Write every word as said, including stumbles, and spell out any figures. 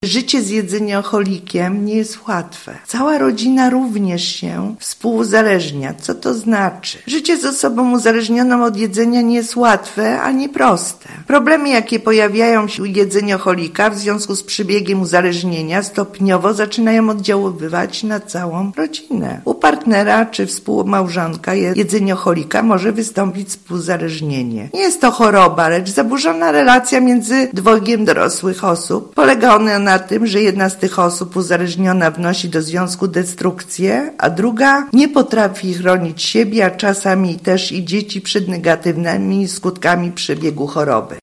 życie z jedzeniocholikiem nie jest łatwe. Cała rodzina również się współuzależnia. Co to znaczy? Życie z osobą uzależnioną od jedzenia nie jest łatwe ani proste. Problemy, jakie pojawiają się u jedzeniocholika w związku z przebiegiem uzależnienia, stopniowo zaczynają oddziaływać na całą rodzinę. U partnera czy współmałżonka jedzeniocholika może wystąpić współuzależnienie. Nie jest to choroba, lecz zaburzona relacja między dwojgiem dorosłych osób. Polega ona na tym, że jedna z tych osób uzależniona wnosi do związku destrukcję, a druga nie potrafi chronić siebie, a czasami też i dzieci przed negatywnymi skutkami przebiegu choroby.